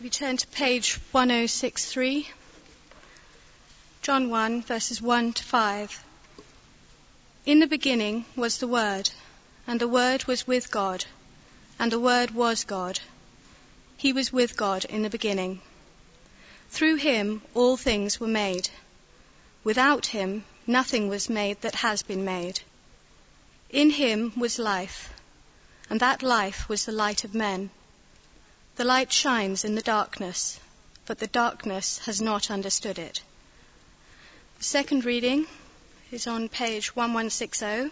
We turn to page 1063, John 1, verses 1 to 5. In the beginning was the Word, and the Word was with God, and the Word was God. He was with God in the beginning. Through him all things were made. Without him nothing was made that has been made. In him was life, and that life was the light of men. The light shines in the darkness, but the darkness has not understood it. The second reading is on page 1160,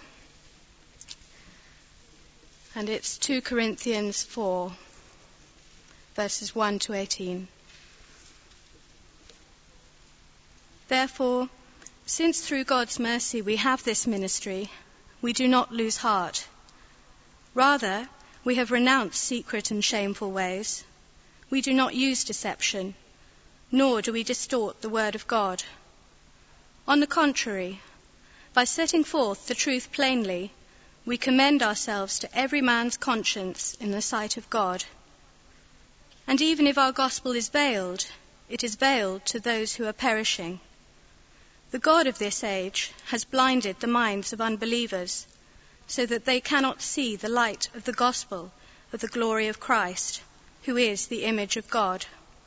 and it's 2 Corinthians 4, verses 1 to 18. Therefore, since through God's mercy we have this ministry, we do not lose heart. Rather, we have renounced secret and shameful ways. We do not use deception, nor do we distort the word of God. On the contrary, by setting forth the truth plainly, we commend ourselves to every man's conscience in the sight of God. And even if our gospel is veiled, it is veiled to those who are perishing. The God of this age has blinded the minds of unbelievers, so that they cannot see the light of the gospel of the glory of Christ, who is the image of God.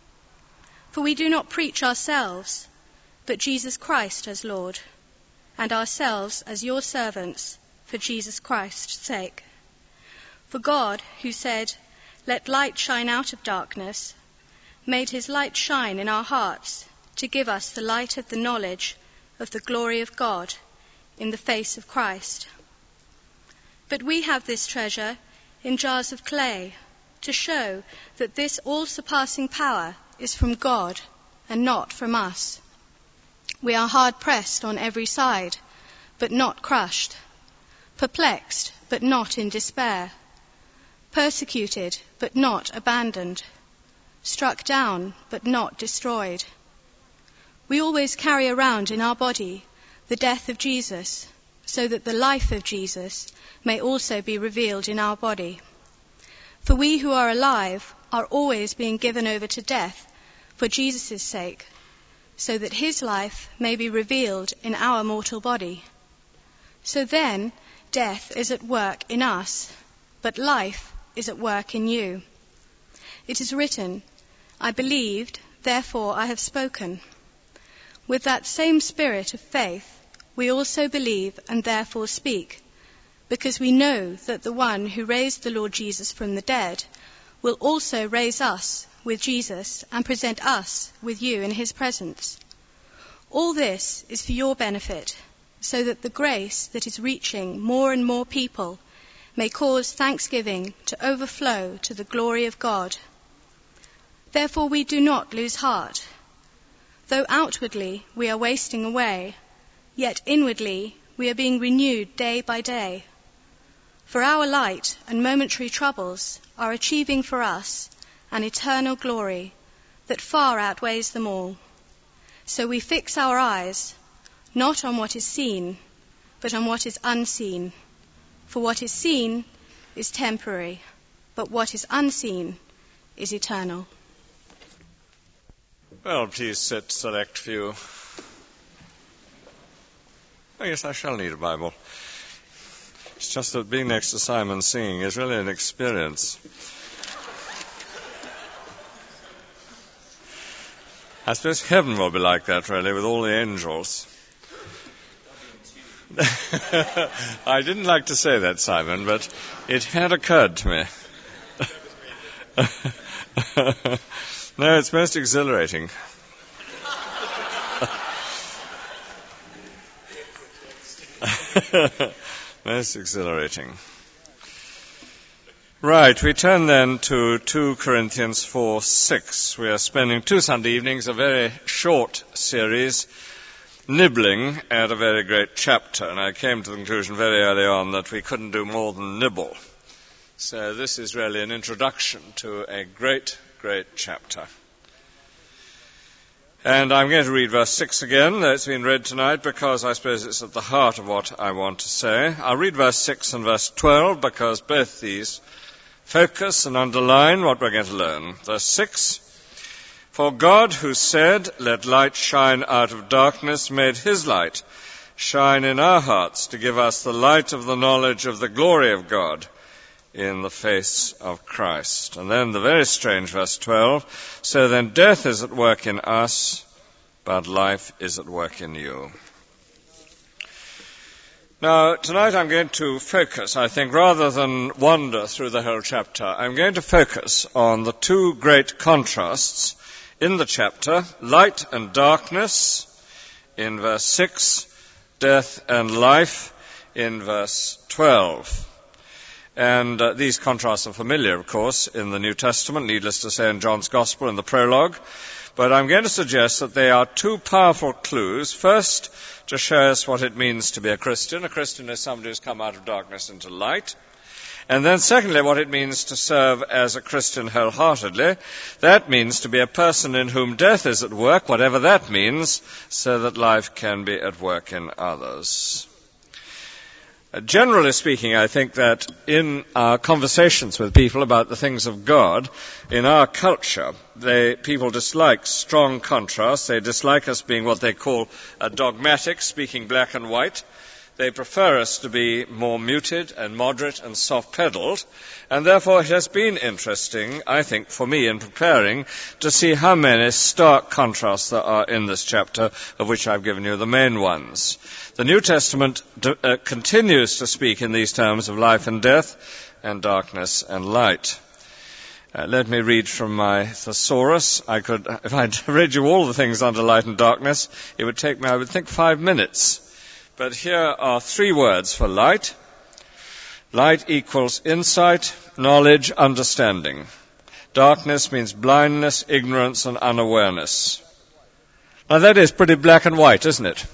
For we do not preach ourselves, but Jesus Christ as Lord, and ourselves as your servants for Jesus Christ's sake. For God, who said, "Let light shine out of darkness," made his light shine in our hearts to give us the light of the knowledge of the glory of God in the face of Christ. But we have this treasure in jars of clay, to show that this all-surpassing power is from God and not from us. We are hard-pressed on every side, but not crushed, perplexed, but not in despair, persecuted, but not abandoned, struck down, but not destroyed. We always carry around in our body the death of Jesus, so that the life of Jesus may also be revealed in our body. For we who are alive are always being given over to death for Jesus' sake, so that his life may be revealed in our mortal body. So then, death is at work in us, but life is at work in you. It is written, "I believed, therefore I have spoken." With that same spirit of faith, we also believe and therefore speak, because we know that the one who raised the Lord Jesus from the dead will also raise us with Jesus and present us with you in his presence. All this is for your benefit, so that the grace that is reaching more and more people may cause thanksgiving to overflow to the glory of God. Therefore we do not lose heart. Though outwardly we are wasting away, yet inwardly we are being renewed day by day. For our light and momentary troubles are achieving for us an eternal glory that far outweighs them all. So we fix our eyes not on what is seen, but on what is unseen. For what is seen is temporary, but what is unseen is eternal. Well, please sit, select few. I guess I shall need a Bible. It's just that being next to Simon singing is really an experience. I suppose heaven will be like that, really, with all the angels. I didn't like to say that, Simon, but it had occurred to me. No, it's most exhilarating. Most exhilarating. Right, we turn then to 2 Corinthians 4:6. We are spending 2 Sunday evenings, a very short series, nibbling at a very great chapter. And I came to the conclusion very early on that we couldn't do more than nibble. So this is really an introduction to a great chapter. And I'm going to read verse 6 again, though it's been read tonight, because I suppose it's at the heart of what I want to say. I'll read verse 6 and verse 12, because both these focus and underline what we're going to learn. Verse 6, For God, who said, 'Let light shine out of darkness,' made his light shine in our hearts to give us the light of the knowledge of the glory of God in the face of Christ." And then the very strange verse 12, "So then death is at work in us, but life is at work in you." Now, tonight I'm going to focus, I think, rather than wander through the whole chapter, I'm going to focus on the two great contrasts in the chapter, light and darkness in verse 6, death and life in verse 12. And these contrasts are familiar, of course, in the New Testament, needless to say in John's Gospel in the prologue. But I'm going to suggest that they are two powerful clues. First, to show us what it means to be a Christian. A Christian is somebody who's come out of darkness into light. And then secondly, what it means to serve as a Christian wholeheartedly. That means to be a person in whom death is at work, whatever that means, so that life can be at work in others. Generally speaking, I think that in our conversations with people about the things of God, in our culture, people dislike strong contrasts. They dislike us being what they call dogmatic, speaking black and white. They prefer us to be more muted and moderate and soft-pedaled, and therefore it has been interesting, I think, for me in preparing, to see how many stark contrasts there are in this chapter, of which I've given you the main ones. The New Testament continues to speak in these terms of life and death, and darkness and light. Let me read from my thesaurus. If I'd read you all the things under light and darkness, it would take me, I would think, 5 minutes. But here are 3 words for light. Light equals insight, knowledge, understanding. Darkness means blindness, ignorance, and unawareness. Now that is pretty black and white, isn't it?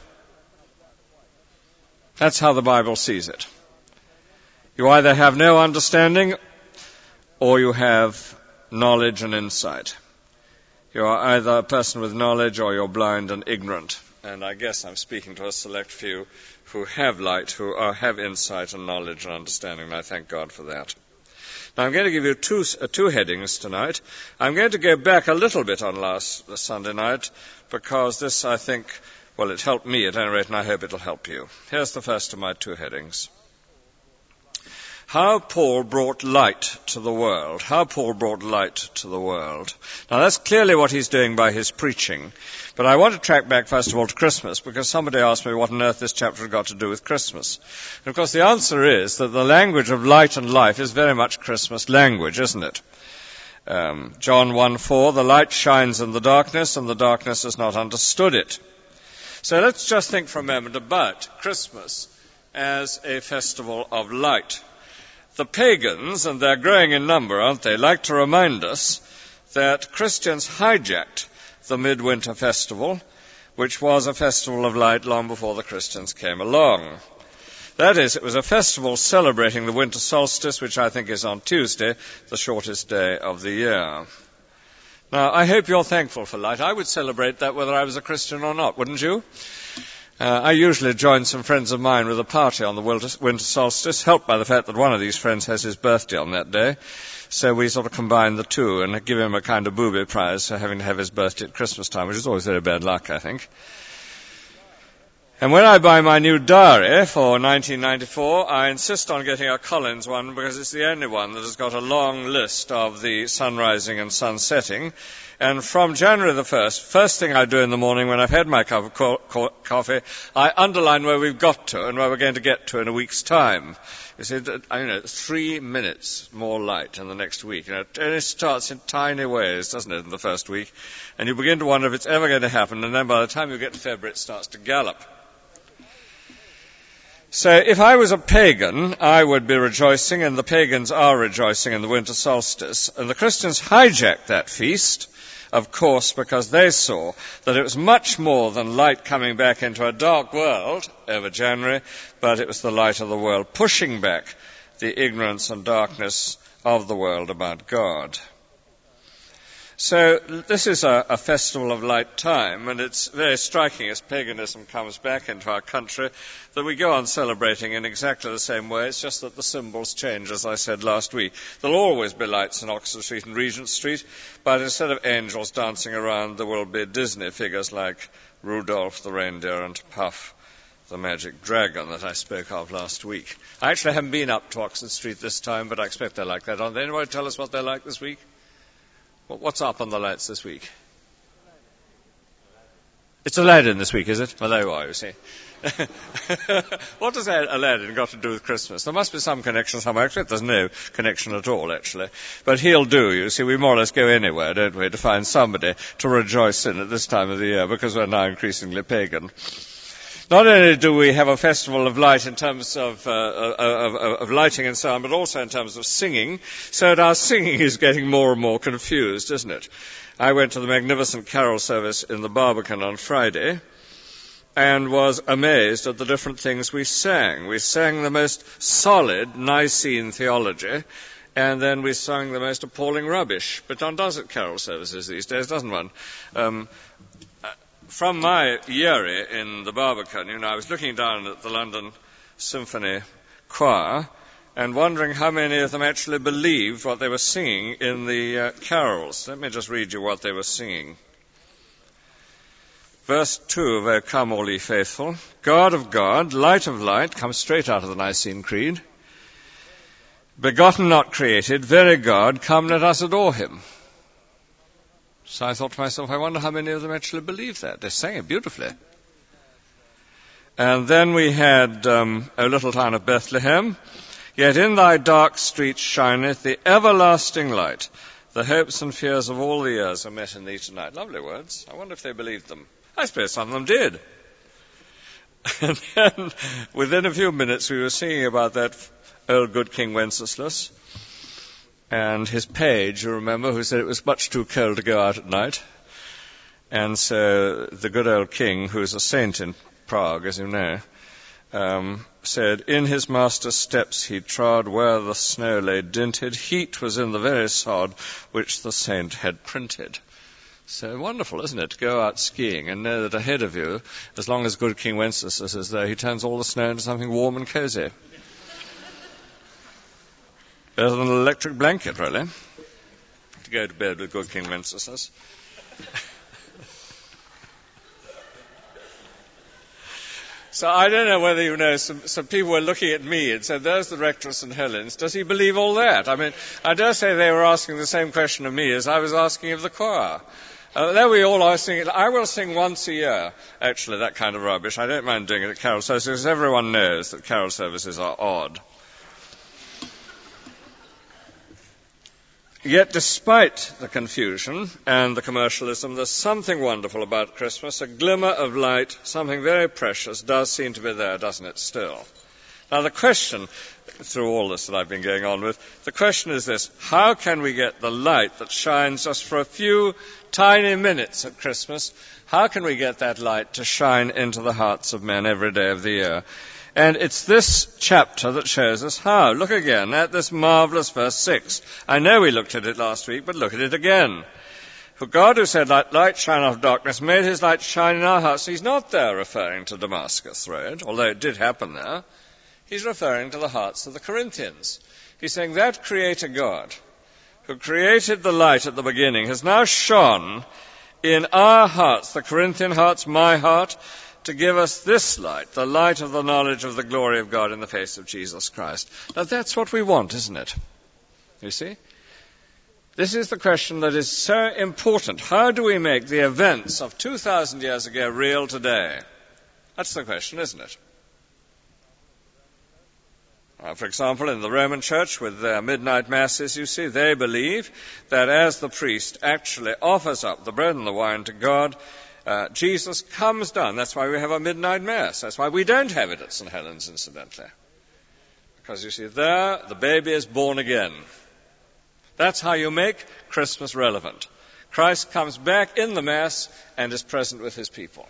That's how the Bible sees it. You either have no understanding or you have knowledge and insight. You are either a person with knowledge or you're blind and ignorant. And I guess I'm speaking to a select few who have light, who have insight and knowledge and understanding, and I thank God for that. Now I'm going to give you two headings tonight. I'm going to go back a little bit on last Sunday night, because this, I think, well, it helped me at any rate, and I hope it'll help you. Here's the first of my 2 headings. How Paul brought light to the world. How Paul brought light to the world. Now that's clearly what he's doing by his preaching. But I want to track back first of all to Christmas, because somebody asked me what on earth this chapter had got to do with Christmas. And of course the answer is that the language of light and life is very much Christmas language, isn't it? John 1:4, the light shines in the darkness and the darkness has not understood it. So let's just think for a moment about Christmas as a festival of light. The pagans, and they're growing in number, aren't they, like to remind us that Christians hijacked the midwinter festival, which was a festival of light long before the Christians came along. That is, it was a festival celebrating the winter solstice, which I think is on Tuesday, the shortest day of the year. Now, I hope you're thankful for light. I would celebrate that whether I was a Christian or not, wouldn't you? I usually join some friends of mine with a party on the winter solstice, helped by the fact that one of these friends has his birthday on that day. So we sort of combine the two and give him a kind of booby prize for having to have his birthday at Christmas time, which is always very bad luck, I think. And when I buy my new diary for 1994, I insist on getting a Collins one, because it's the only one that has got a long list of the sun rising and sun setting. And from January the 1st, first thing I do in the morning when I've had my cup of coffee, I underline where we've got to and where we're going to get to in a week's time. You see, 3 minutes more light in the next week. And it starts in tiny ways, doesn't it, in the first week? And you begin to wonder if it's ever going to happen, and then by the time you get to February, it starts to gallop. So if I was a pagan, I would be rejoicing, and the pagans are rejoicing in the winter solstice. And the Christians hijacked that feast, of course, because they saw that it was much more than light coming back into a dark world over January, but it was the light of the world pushing back the ignorance and darkness of the world about God. So this is a festival of light time, and it's very striking as paganism comes back into our country that we go on celebrating in exactly the same way. It's just that the symbols change, as I said last week. There'll always be lights in Oxford Street and Regent Street, but instead of angels dancing around, there will be Disney figures like Rudolph the reindeer and Puff the magic dragon that I spoke of last week. I actually haven't been up to Oxford Street this time, but I expect they're like that. Aren't they? Anybody tell us what they're like this week? What's up on the lights this week? It's Aladdin this week, is it? Well, there you are, you see. What does Aladdin got to do with Christmas? There must be some connection somewhere. Actually, there's no connection at all, actually. But he'll do, you see. We more or less go anywhere, don't we, to find somebody to rejoice in at this time of the year, because we're now increasingly pagan. Not only do we have a festival of light in terms of lighting and so on, but also in terms of singing, so that our singing is getting more and more confused, isn't it? I went to the magnificent carol service in the Barbican on Friday and was amazed at the different things we sang. We sang the most solid Nicene theology, and then we sang the most appalling rubbish. But one does at carol services these days, doesn't one? From my eyrie in the Barbican, I was looking down at the London Symphony Choir and wondering how many of them actually believed what they were singing in the carols. Let me just read you what they were singing. Verse 2 of O Come All Ye Faithful, God of God, light of light, comes straight out of the Nicene Creed. Begotten, not created, very God, come let us adore him. So I thought to myself, I wonder how many of them actually believe that. They sang it beautifully. And then we had O Little Town of Bethlehem. Yet in thy dark streets shineth the everlasting light. The hopes and fears of all the years are met in thee tonight. Lovely words. I wonder if they believed them. I suppose some of them did. And then within a few minutes we were singing about that old good King Wenceslas and his page, you remember, who said it was much too cold to go out at night. And so the good old king, who is a saint in Prague, as you know, said, in his master's steps he trod, where the snow lay dinted. Heat was in the very sod which the saint had printed. So wonderful, isn't it, to go out skiing and know that ahead of you, as long as good King Wenceslas is there, he turns all the snow into something warm and cozy. Better than an electric blanket, really, to go to bed with good King Wenceslas. So I don't know whether you know, some people were looking at me and said, there's the rector of St. Helens. Does he believe all that? I mean, I dare say they were asking the same question of me as I was asking of the choir. There we all are singing. I will sing once a year, actually, that kind of rubbish. I don't mind doing it at carol services, because everyone knows that carol services are odd. Yet despite the confusion and the commercialism, there's something wonderful about Christmas. A glimmer of light, something very precious, does seem to be there, doesn't it, still? Now the question, through all this that I've been going on with, the question is this: how can we get the light that shines just for a few tiny minutes at Christmas, how can we get that light to shine into the hearts of men every day of the year? And it's this chapter that shows us how. Look again at this marvelous verse 6. I know we looked at it last week, but look at it again. For God, who said, let light shine out of darkness, made his light shine in our hearts. He's not there referring to Damascus Road, although it did happen there. He's referring to the hearts of the Corinthians. He's saying that Creator God, who created the light at the beginning, has now shone in our hearts, the Corinthian hearts, my heart, to give us this light, the light of the knowledge of the glory of God in the face of Jesus Christ. Now that's what we want, isn't it? You see? This is the question that is so important. How do we make the events of 2,000 years ago real today? That's the question, isn't it? For example, in the Roman Church with their midnight masses, you see, they believe that as the priest actually offers up the bread and the wine to God, Jesus comes down. That's why we have a midnight mass. That's why we don't have it at St. Helens, incidentally. Because you see, there the baby is born again. That's how you make Christmas relevant. Christ comes back in the Mass and is present with his people.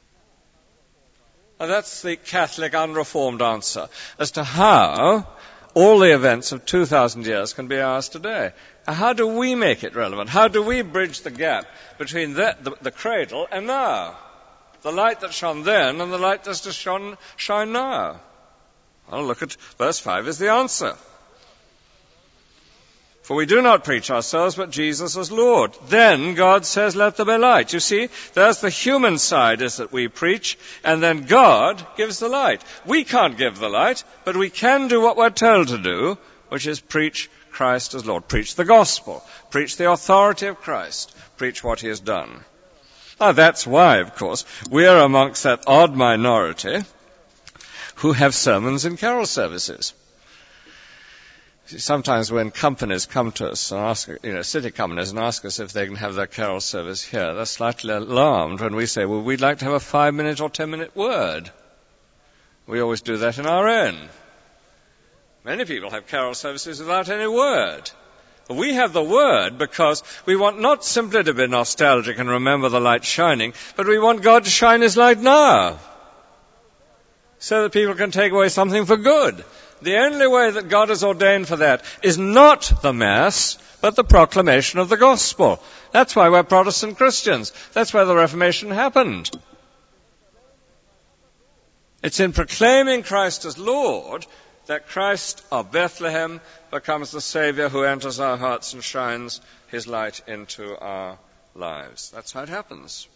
And that's the Catholic unreformed answer as to how all the events of 2,000 years can be ours today. How do we make it relevant? How do we bridge the gap between the cradle and now? The light that shone then and the light that's just shine now. Well, look at verse 5 is the answer. For we do not preach ourselves, but Jesus as Lord. Then God says, let there be light. You see, there's the human side is that we preach, and then God gives the light. We can't give the light, but we can do what we're told to do, which is preach Christ as Lord. Preach the gospel. Preach the authority of Christ. Preach what he has done. Now that's why, of course, we are amongst that odd minority who have sermons in carol services. Sometimes when companies come to us and ask, city companies, and ask us if they can have their carol service here, they're slightly alarmed when we say, well, we'd like to have a 5-minute or 10-minute word. We always do that in our own. Many people have carol services without any word. We have the word because we want not simply to be nostalgic and remember the light shining, but we want God to shine his light now, so that people can take away something for good. The only way that God has ordained for that is not the Mass, but the proclamation of the gospel. That's why we're Protestant Christians. That's where the Reformation happened. It's in proclaiming Christ as Lord that Christ of Bethlehem becomes the Saviour who enters our hearts and shines his light into our lives. That's how it happens.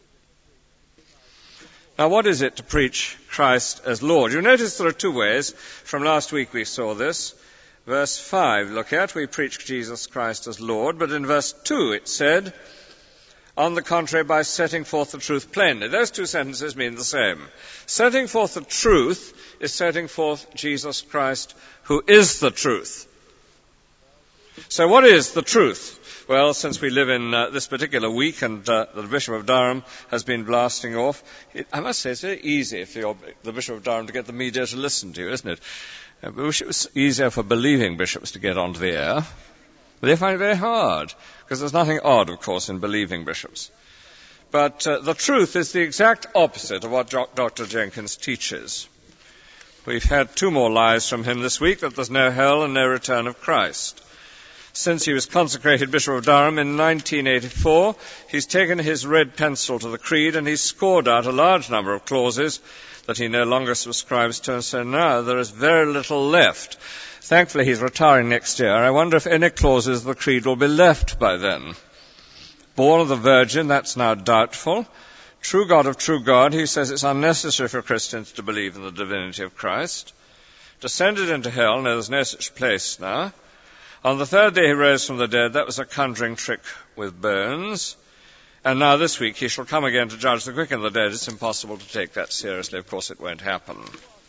Now, what is it to preach Christ as Lord? You notice there are two ways. From last week we saw this. Verse 5, look at, we preach Jesus Christ as Lord. But in verse 2 it said, on the contrary, by setting forth the truth plainly. Those two sentences mean the same. Setting forth the truth is setting forth Jesus Christ, who is the truth. So what is the truth? Well, since we live in this particular week and the Bishop of Durham has been blasting off, I must say it's very easy for the Bishop of Durham to get the media to listen to you, isn't it? I wish it was easier for believing bishops to get onto the air. But they find it very hard, because there's nothing odd, of course, in believing bishops. But the truth is the exact opposite of what Dr. Jenkins teaches. We've had 2 more lies from him this week, that there's no hell and no return of Christ. Since he was consecrated Bishop of Durham in 1984, he's taken his red pencil to the creed and he's scored out a large number of clauses that he no longer subscribes to, and so now there is very little left. Thankfully, he's retiring next year. I wonder if any clauses of the creed will be left by then. Born of the Virgin, that's now doubtful. True God of true God, he says it's unnecessary for Christians to believe in the divinity of Christ. Descended into hell, no, there's no such place now. On the 3rd day he rose from the dead. That was a conjuring trick with bones. And now this week he shall come again to judge the quick and the dead. It's impossible to take that seriously. Of course it won't happen.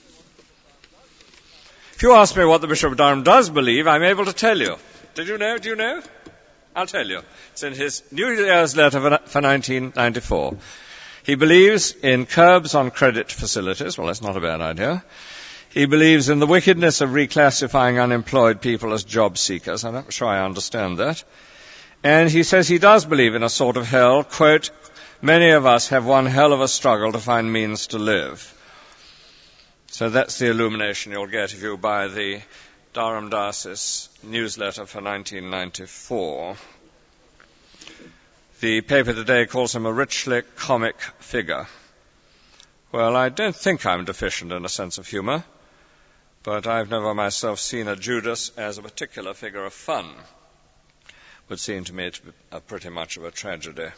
If you ask me what the Bishop of Durham does believe, I'm able to tell you. Did you know? Do you know? I'll tell you. It's in his New Year's letter for 1994. He believes in curbs on credit facilities. Well, that's not a bad idea. He believes in the wickedness of reclassifying unemployed people as job seekers. I'm not sure I understand that. And he says he does believe in a sort of hell. Quote, many of us have one hell of a struggle to find means to live. So that's the illumination you'll get if you buy the Durham Diocese newsletter for 1994. The paper today calls him a richly comic figure. Well, I don't think I'm deficient in a sense of humour, but I've never myself seen a Judas as a particular figure of fun. Would seem to me to be pretty much of a tragedy.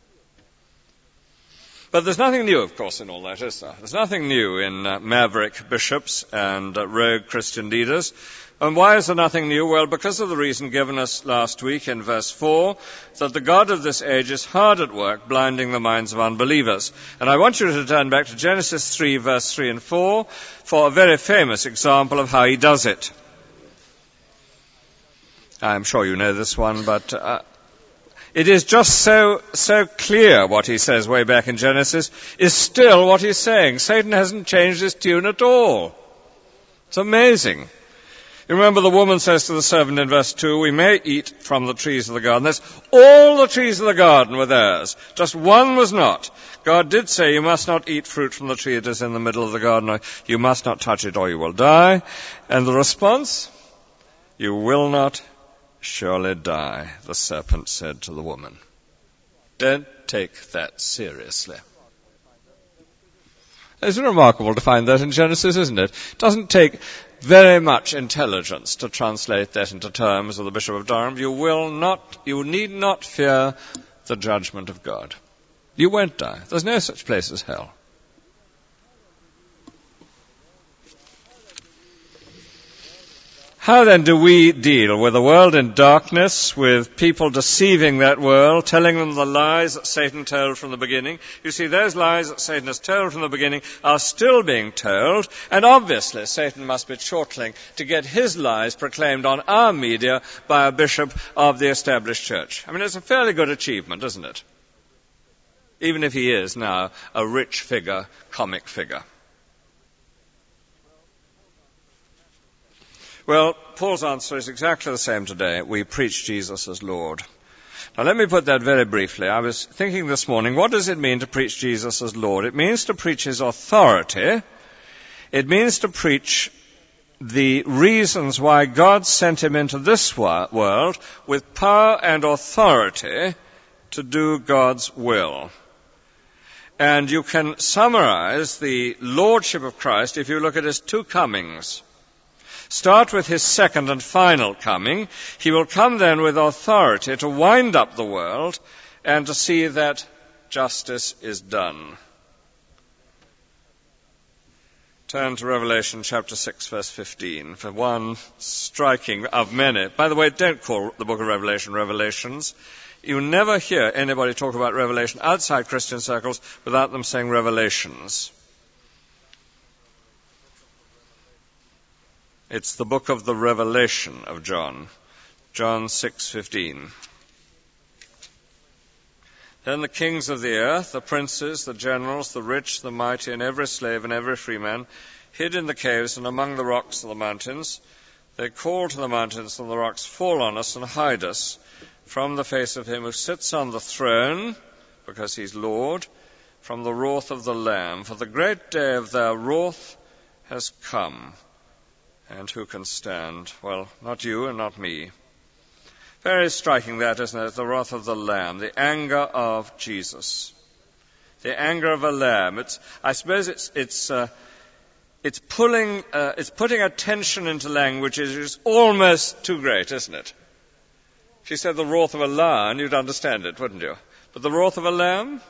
But there's nothing new, of course, in all that, is there? There's nothing new in maverick bishops and rogue Christian leaders. And why is there nothing new? Well, because of the reason given us last week in verse 4, that the God of this age is hard at work, blinding the minds of unbelievers. And I want you to turn back to Genesis 3, verse 3 and 4, for a very famous example of how he does it. I'm sure you know this one, but it is just so clear what he says way back in Genesis is still what he's saying. Satan hasn't changed his tune at all. It's amazing. You remember the woman says to the servant in verse 2, we may eat from the trees of the garden. That's all the trees of the garden were theirs. Just one was not. God did say you must not eat fruit from the tree that is in the middle of the garden, or you must not touch it or you will die. And the response, you will not surely die, the serpent said to the woman. Don't take that seriously. It's remarkable to find that in Genesis, isn't it? It doesn't take very much intelligence to translate that into terms of the Bishop of Durham. You need not fear the judgment of God. You won't die. There's no such place as hell. How then do we deal with a world in darkness, with people deceiving that world, telling them the lies that Satan told from the beginning? You see, those lies that Satan has told from the beginning are still being told, and obviously Satan must be chortling to get his lies proclaimed on our media by a bishop of the established church. I mean, it's a fairly good achievement, isn't it? Even if he is now a rich figure, comic figure. Well, Paul's answer is exactly the same today. We preach Jesus as Lord. Now, let me put that very briefly. I was thinking this morning, what does it mean to preach Jesus as Lord? It means to preach his authority. It means to preach the reasons why God sent him into this world with power and authority to do God's will. And you can summarize the lordship of Christ if you look at his two comings. Start with his second and final coming. He will come then with authority to wind up the world and to see that justice is done. Turn to Revelation chapter 6, verse 15, for one striking of many. By the way, don't call the book of Revelation Revelations. You never hear anybody talk about Revelation outside Christian circles without them saying Revelations. It's the book of the Revelation of John, John 6:15. Then the kings of the earth, the princes, the generals, the rich, the mighty, and every slave and every free man, hid in the caves and among the rocks of the mountains. They called to the mountains and the rocks, fall on us and hide us from the face of him who sits on the throne, because he's Lord, from the wrath of the Lamb. For the great day of their wrath has come. And who can stand? Well, not you and not me. Very striking that, isn't it? The wrath of the Lamb, the anger of Jesus, the anger of a lamb. I suppose it's putting attention into language is almost too great, isn't it? If you said the wrath of a lion, you'd understand it, wouldn't you? But the wrath of a lamb?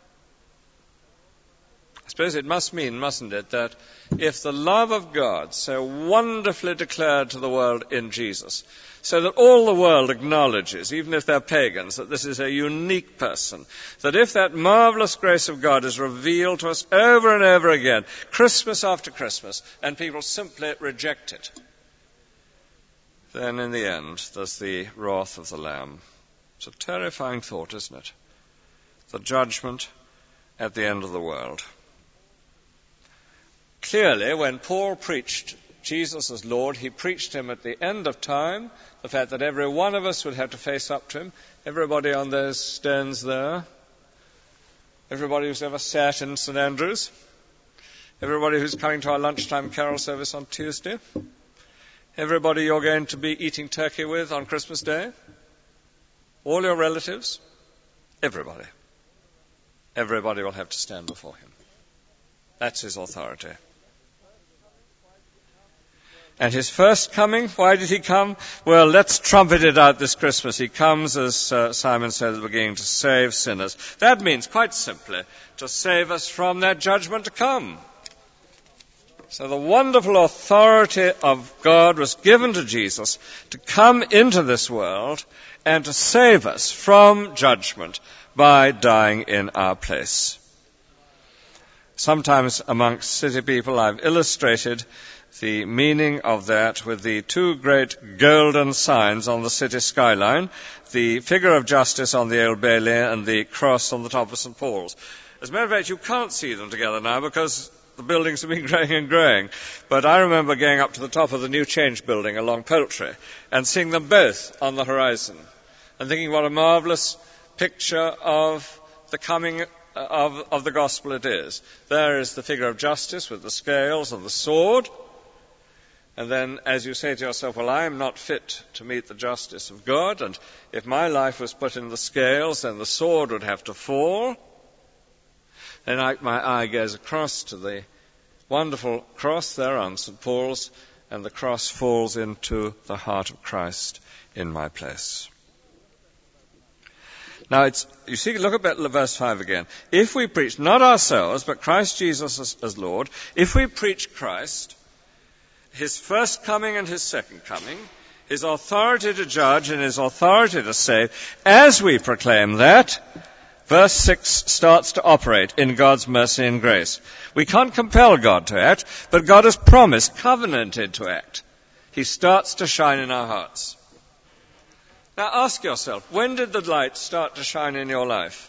I suppose it must mean, mustn't it, that if the love of God so wonderfully declared to the world in Jesus, so that all the world acknowledges, even if they're pagans, that this is a unique person, that if that marvelous grace of God is revealed to us over and over again, Christmas after Christmas, and people simply reject it, then in the end there's the wrath of the Lamb. It's a terrifying thought, isn't it? The judgment at the end of the world. Clearly, when Paul preached Jesus as Lord, he preached him at the end of time, the fact that every one of us would have to face up to him, everybody on those stones there, everybody who's ever sat in St. Andrews, everybody who's coming to our lunchtime carol service on Tuesday, everybody you're going to be eating turkey with on Christmas Day, all your relatives, everybody. Everybody will have to stand before him. That's his authority. And his first coming, why did he come? Well, let's trumpet it out this Christmas. He comes, as Simon said at the beginning, to save sinners. That means, quite simply, to save us from that judgment to come. So the wonderful authority of God was given to Jesus to come into this world and to save us from judgment by dying in our place. Sometimes amongst city people I've illustrated the meaning of that with the two great golden signs on the city skyline, the figure of justice on the Old Bailey and the cross on the top of St. Paul's. As a matter of fact, you can't see them together now because the buildings have been growing and growing. But I remember going up to the top of the New Change building along Poultry and seeing them both on the horizon and thinking what a marvelous picture of the coming of the gospel it is. There is the figure of justice with the scales and the sword. And then as you say to yourself, well, I am not fit to meet the justice of God, and if my life was put in the scales, then the sword would have to fall. Then my eye goes across to the wonderful cross there on St. Paul's, and the cross falls into the heart of Christ in my place. Now, you see, look at verse 5 again. If we preach not ourselves, but Christ Jesus as Lord, if we preach Christ, his first coming and his second coming, his authority to judge and his authority to save, as we proclaim that, verse 6 starts to operate in God's mercy and grace. We can't compel God to act, but God has promised, covenanted to act. He starts to shine in our hearts. Now ask yourself, when did the light start to shine in your life?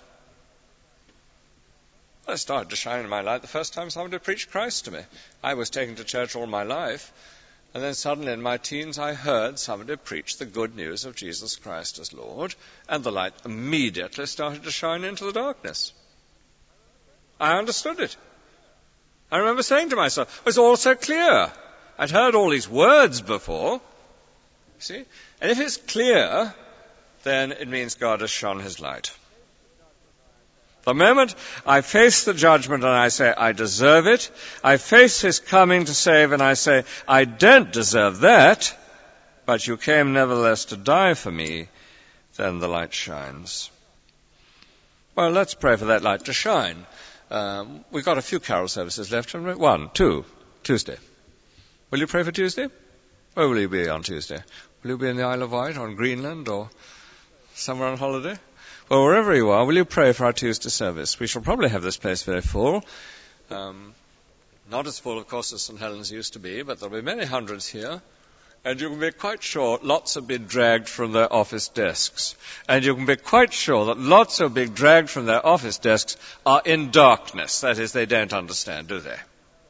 Well, it started to shine in my life the first time somebody preached Christ to me. I was taken to church all my life, and then suddenly in my teens I heard somebody preach the good news of Jesus Christ as Lord, and the light immediately started to shine into the darkness. I understood it. I remember saying to myself, it was all so clear. I'd heard all these words before. See? And if it's clear, then it means God has shone his light. The moment I face the judgment and I say, I deserve it, I face his coming to save and I say, I don't deserve that, but you came nevertheless to die for me, then the light shines. Well, let's pray for that light to shine. We've got a few carol services left, haven't we? 1, 2, Tuesday. Will you pray for Tuesday? Where will you be on Tuesday? Will you be in the Isle of Wight, or in Greenland, or somewhere on holiday? Well, wherever you are, will you pray for our Tuesday service? We shall probably have this place very full. Not as full, of course, as St. Helens used to be, but there'll be many hundreds here. And you can be quite sure lots have been dragged from their office desks. And you can be quite sure that lots who are being dragged from their office desks are in darkness. That is, they don't understand, do they?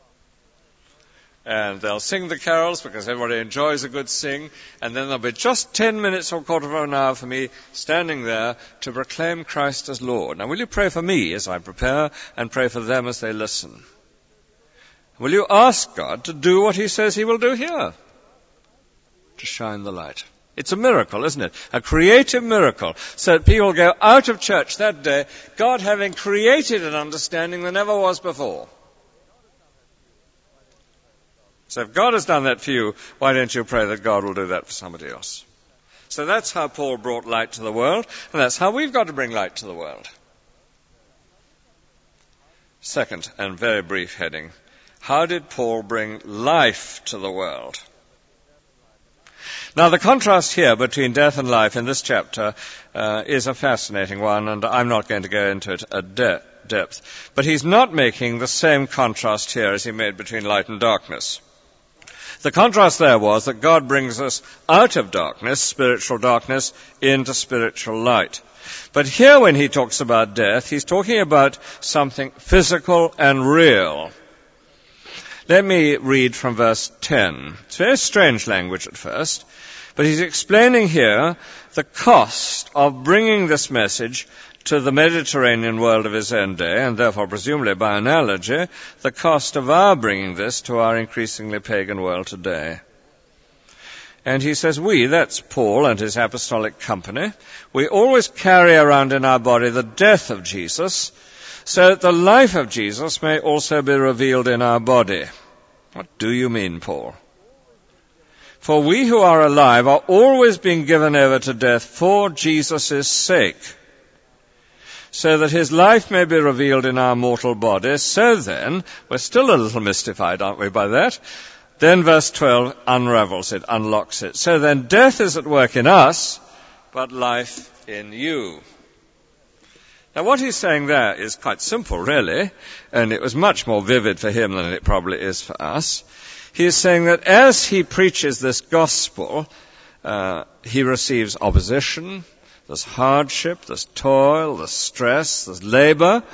And they'll sing the carols because everybody enjoys a good sing, and then there'll be just 10 minutes or a quarter of an hour for me standing there to proclaim Christ as Lord. Now, will you pray for me as I prepare, and pray for them as they listen? Will you ask God to do what he says he will do here? To shine the light. It's a miracle, isn't it? A creative miracle, so that people go out of church that day, God having created an understanding there never was before. So if God has done that for you, why don't you pray that God will do that for somebody else? So that's how Paul brought light to the world, and that's how we've got to bring light to the world. Second, and very brief heading, how did Paul bring life to the world? Now the contrast here between death and life in this chapter is a fascinating one, and I'm not going to go into it at depth. But he's not making the same contrast here as he made between light and darkness. The contrast there was that God brings us out of darkness, spiritual darkness, into spiritual light. But here when he talks about death, he's talking about something physical and real. Let me read from verse 10. It's very strange language at first, but he's explaining here the cost of bringing this message to the Mediterranean world of his own day, and therefore presumably by analogy, the cost of our bringing this to our increasingly pagan world today. And he says, we, that's Paul and his apostolic company, we always carry around in our body the death of Jesus, so that the life of Jesus may also be revealed in our body. What do you mean, Paul? For we who are alive are always being given over to death for Jesus' sake, so that his life may be revealed in our mortal bodies. So then, we're still a little mystified, aren't we, by that? Then verse 12 unravels it, unlocks it. So then death is at work in us, but life in you. Now what he's saying there is quite simple, really, and it was much more vivid for him than it probably is for us. He is saying that as he preaches this gospel, he receives opposition, there's hardship, there's toil, there's stress, there's labor,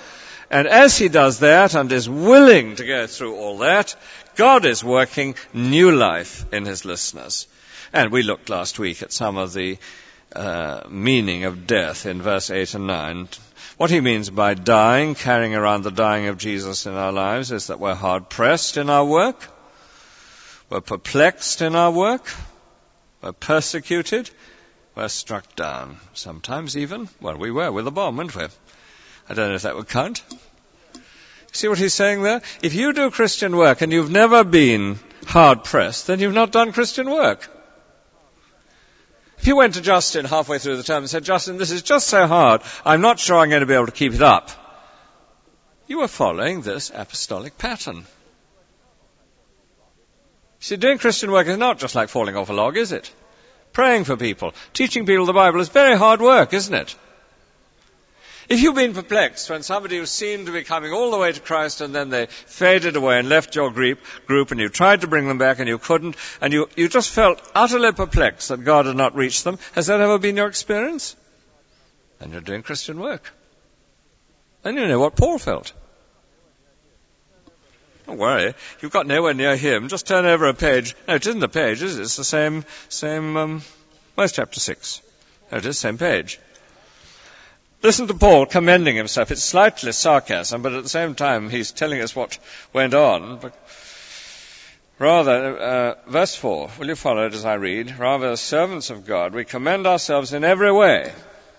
And as he does that and is willing to go through all that, God is working new life in his listeners. And we looked last week at some of the meaning of death in verse 8 and 9. What he means by dying, carrying around the dying of Jesus in our lives, is that we're hard-pressed in our work, we're perplexed in our work, we're persecuted, we're struck down. Sometimes even, well, we were with a bomb, weren't we? I don't know if that would count. See what he's saying there? If you do Christian work and you've never been hard-pressed, then you've not done Christian work. If you went to Justin halfway through the term and said, Justin, this is just so hard, I'm not sure I'm going to be able to keep it up, you were following this apostolic pattern. See, doing Christian work is not just like falling off a log, is it? Praying for people, teaching people the Bible is very hard work, isn't it? If you've been perplexed when somebody who seemed to be coming all the way to Christ and then they faded away and left your group and you tried to bring them back and you couldn't, and you just felt utterly perplexed that God had not reached them, has that ever been your experience? Then you're doing Christian work. And you know what Paul felt. Don't worry, you've got nowhere near him. Just turn over a page. No, it isn't a page, is it? It's the same, where's chapter 6? No, it is the same page. Listen to Paul commending himself. It's slightly sarcasm, but at the same time he's telling us what went on. But rather, verse 4, will you follow it as I read? Rather, as servants of God, we commend ourselves in every way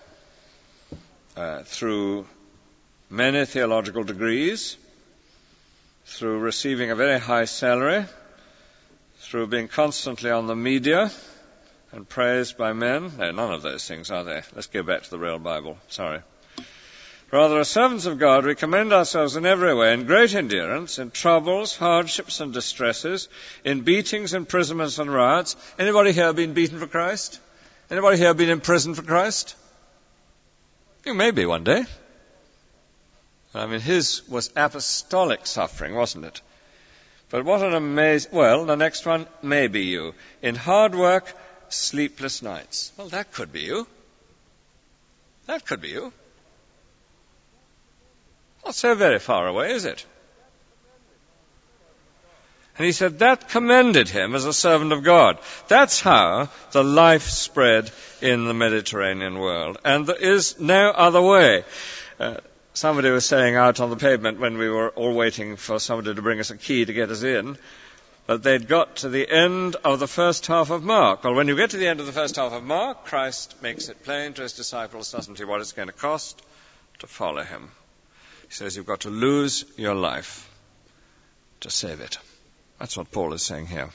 through many theological degrees, through receiving a very high salary, through being constantly on the media and praised by men. No, none of those things are there. Let's go back to the real Bible. Sorry. Rather, as servants of God, we commend ourselves in every way, in great endurance, in troubles, hardships and distresses, in beatings, imprisonments and riots. Anybody here been beaten for Christ? Anybody here been in prison for Christ? You may be one day. I mean, his was apostolic suffering, wasn't it? But what an amazing... Well, the next one may be you. In hard work, sleepless nights. Well, that could be you. That could be you. Not so very far away, is it? And he said that commended him as a servant of God. That's how the life spread in the Mediterranean world. And there is no other way. Somebody was saying out on the pavement when we were all waiting for somebody to bring us a key to get us in, that they'd got to the end of the first half of Mark. Well, when you get to the end of the first half of Mark, Christ makes it plain to his disciples, doesn't he, what it's going to cost to follow him. He says you've got to lose your life to save it. That's what Paul is saying here.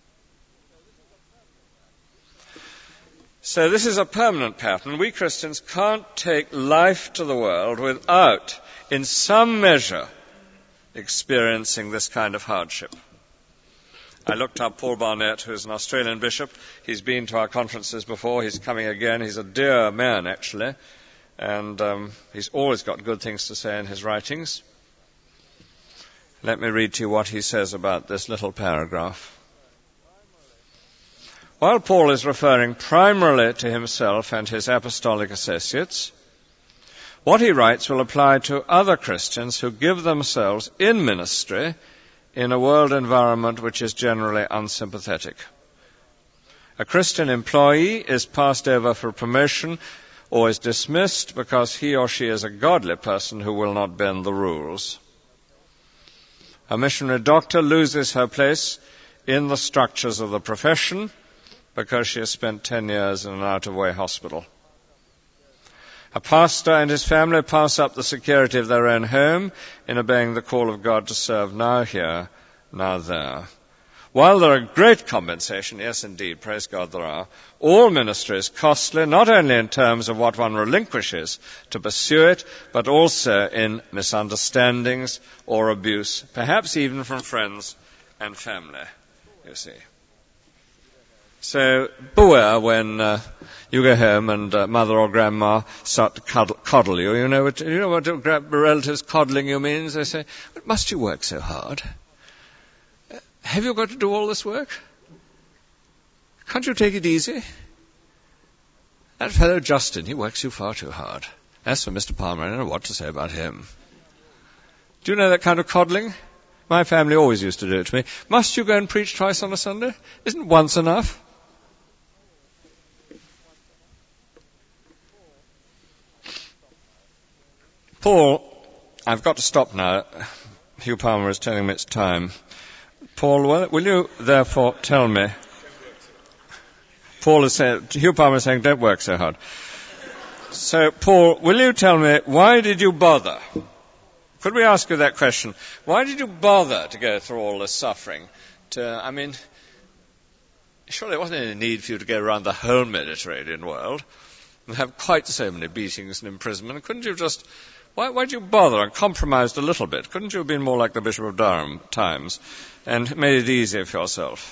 So this is a permanent pattern. We Christians can't take life to the world without, in some measure, experiencing this kind of hardship. I looked up Paul Barnett, who's an Australian bishop. He's been to our conferences before. He's coming again. He's a dear man, actually. And he's always got good things to say in his writings. Let me read to you what he says about this little paragraph. While Paul is referring primarily to himself and his apostolic associates, what he writes will apply to other Christians who give themselves in ministry in a world environment which is generally unsympathetic. A Christian employee is passed over for promotion or is dismissed because he or she is a godly person who will not bend the rules. A missionary doctor loses her place in the structures of the profession because she has spent 10 years in an out-of-way hospital. A pastor and his family pass up the security of their own home in obeying the call of God to serve now here, now there. While there are great compensation, yes indeed, praise God there are, all ministry is costly, not only in terms of what one relinquishes to pursue it, but also in misunderstandings or abuse, perhaps even from friends and family, you see. So beware when you go home and mother or grandma start to coddle you. You know what relatives coddling you means? They say, must you work so hard? Have you got to do all this work? Can't you take it easy? That fellow Justin, he works you far too hard. As for Mr. Palmer, I don't know what to say about him. Do you know that kind of coddling? My family always used to do it to me. Must you go and preach twice on a Sunday? Isn't once enough? Paul, I've got to stop now. Hugh Palmer is telling me it's time. Paul, will you therefore tell me? Hugh Palmer is saying, don't work so hard. So, Paul, will you tell me, why did you bother? Could we ask you that question? Why did you bother to go through all this suffering? Surely there wasn't any need for you to go around the whole Mediterranean world and have quite so many beatings and imprisonment. Couldn't you just... Why did you bother and compromised a little bit? Couldn't you have been more like the Bishop of Durham times and made it easier for yourself?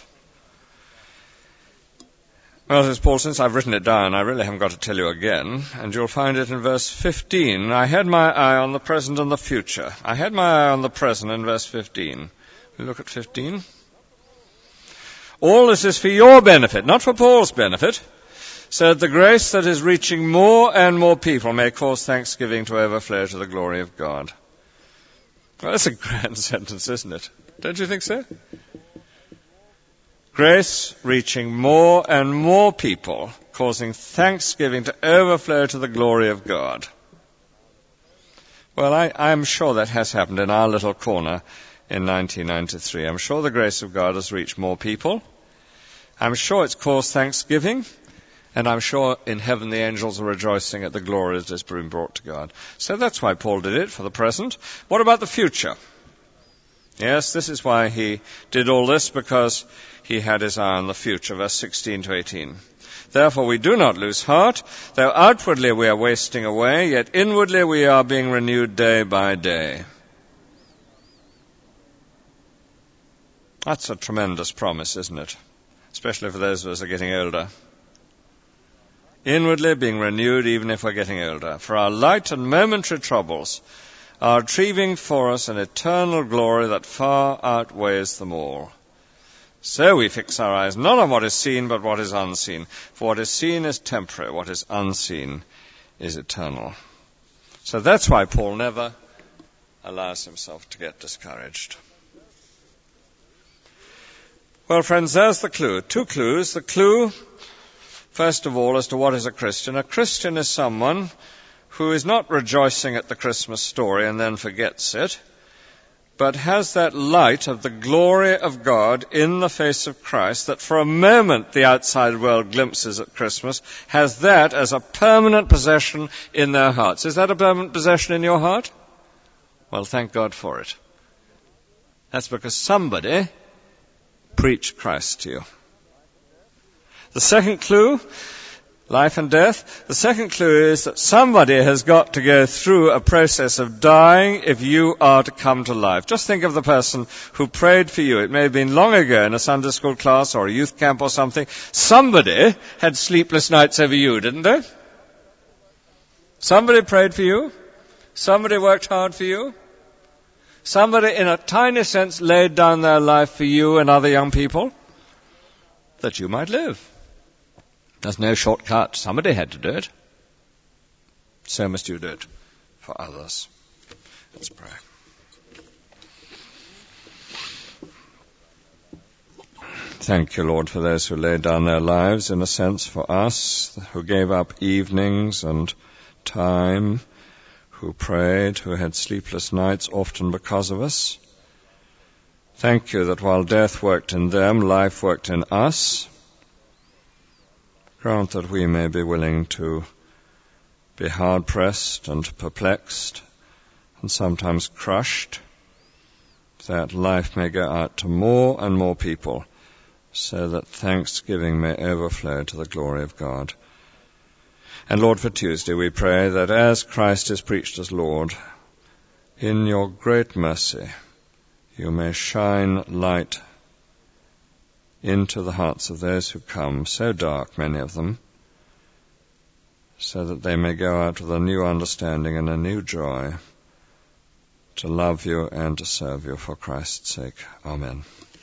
Well, says Paul, since I've written it down, I really haven't got to tell you again, and you'll find it in verse 15. I had my eye on the present and the future. I had my eye on the present in verse 15. We look at 15. All this is for your benefit, not for Paul's benefit, so that the grace that is reaching more and more people may cause thanksgiving to overflow to the glory of God. Well, that's a grand sentence, isn't it? Don't you think so? Grace reaching more and more people, causing thanksgiving to overflow to the glory of God. Well, I'm sure that has happened in our little corner in 1993. I'm sure the grace of God has reached more people. I'm sure it's caused thanksgiving. And I'm sure in heaven the angels are rejoicing at the glory that has been brought to God. So that's why Paul did it for the present. What about the future? Yes, this is why he did all this, because he had his eye on the future. Verse 16 to 18. Therefore we do not lose heart. Though outwardly we are wasting away, yet inwardly we are being renewed day by day. That's a tremendous promise, isn't it? Especially for those of us who are getting older. Inwardly being renewed even if we're getting older. For our light and momentary troubles are achieving for us an eternal glory that far outweighs them all. So we fix our eyes not on what is seen, but what is unseen. For what is seen is temporary, what is unseen is eternal. So that's why Paul never allows himself to get discouraged. Well, friends, there's the clue. 2 clues. The clue, first of all, as to what is a Christian. A Christian is someone who is not rejoicing at the Christmas story and then forgets it, but has that light of the glory of God in the face of Christ that for a moment the outside world glimpses at Christmas, has that as a permanent possession in their hearts. Is that a permanent possession in your heart? Well, thank God for it. That's because somebody preached Christ to you. The second clue, life and death. The second clue is that somebody has got to go through a process of dying if you are to come to life. Just think of the person who prayed for you. It may have been long ago in a Sunday school class or a youth camp or something. Somebody had sleepless nights over you, didn't they? Somebody prayed for you. Somebody worked hard for you. Somebody, in a tiny sense, laid down their life for you and other young people that you might live. There's no shortcut. Somebody had to do it. So must you do it for others. Let's pray. Thank you, Lord, for those who laid down their lives, in a sense, for us, who gave up evenings and time, who prayed, who had sleepless nights, often because of us. Thank you that while death worked in them, life worked in us. Grant that we may be willing to be hard-pressed and perplexed and sometimes crushed, that life may go out to more and more people, so that thanksgiving may overflow to the glory of God. And Lord, for Tuesday we pray that as Christ is preached as Lord, in your great mercy you may shine light into the hearts of those who come, so dark, many of them, so that they may go out with a new understanding and a new joy to love you and to serve you for Christ's sake. Amen.